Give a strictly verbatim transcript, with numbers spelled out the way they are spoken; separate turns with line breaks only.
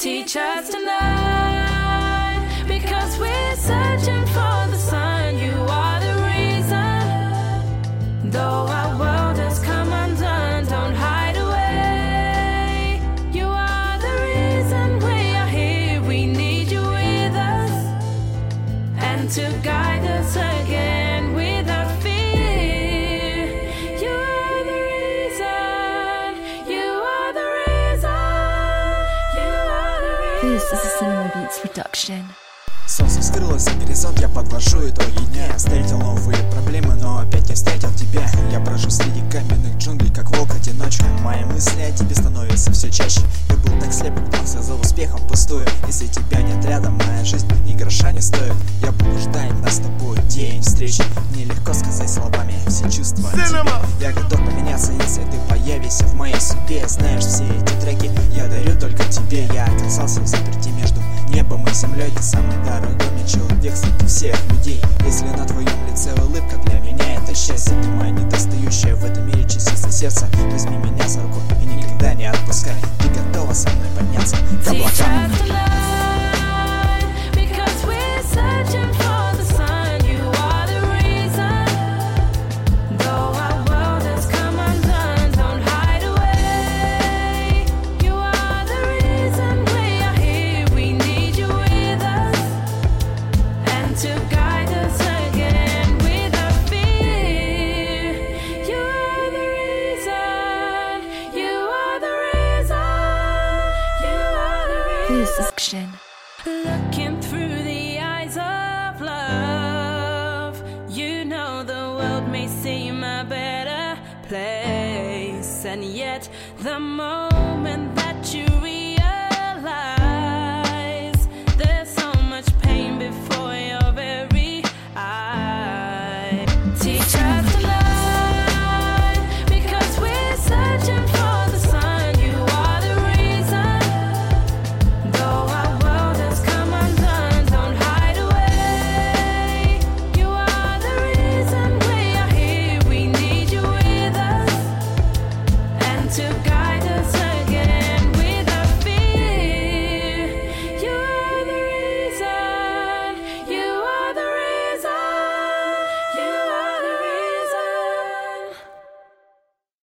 Teach us tonight, because we're searching for the sign. You are the reason, though our world has come undone. Don't hide away. You are the reason we are here. We need you with us, and to guide us again without fear. You are the reason. You are the reason. You are the reason.
This is a Cinema Beats production.
Солнце скрылось за горизонт, я подвожу итоги дня. Встретил новые проблемы, но опять не встретил тебя. Я брожу среди каменных джунглей, как волк-одиночка. Мои мысли о тебе становятся все чаще. Я был так слеп, гнался за успехом впустую. Если тебя нет рядом, моя жизнь и гроша не стоит. Я буду ждать нас с тобой день встречи. Мне легко сказать словами все чувства о тебе. Я готов поменяться, если ты появишься в моей судьбе. Знаешь, все эти треки я дарю только тебе. Я оказался в заперти между небом и землей. Ты самый дорогой мне человек среди всех людей. Если на твоем лице улыбка, для меня это счастье. Ты моя недостающая в этом мире частица сердца. Возьми меня за руку и никогда не отпускай. Ты готова со мной подняться к облакам.
This is action.
Looking through the eyes of love, you know the world may seem a better place, and yet the more